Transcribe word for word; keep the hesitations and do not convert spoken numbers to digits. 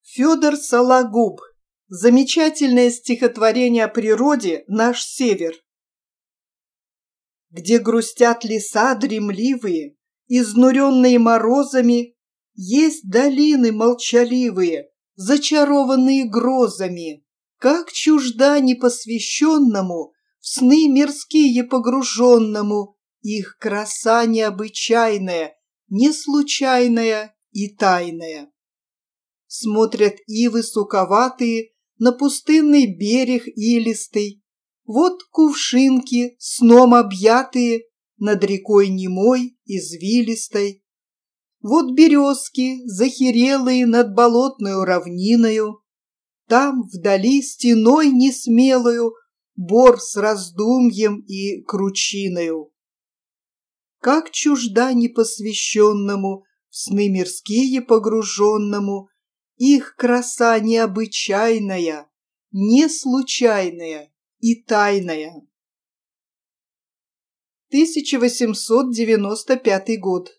Федор Сологуб. Замечательное стихотворение о природе «Наш север». Где грустят леса дремливые, изнуренные морозами, есть долины молчаливые, зачарованные грозами. Как чужда непосвященному, в сны мирские погруженному, их краса необычайная, неслучайная и тайная. Смотрят ивы суковатые на пустынный берег илистый. Вот кувшинки, сном объятые, над рекой немой, извилистой. Вот березки, захерелые над болотною равниною. Там, вдали, стеной несмелою, бор с раздумьем и кручиною. Как чужда непосвященному, в сны мирские погруженному, их краса необычайная, неслучайная и тайная. тысяча восемьсот девяносто пятый год.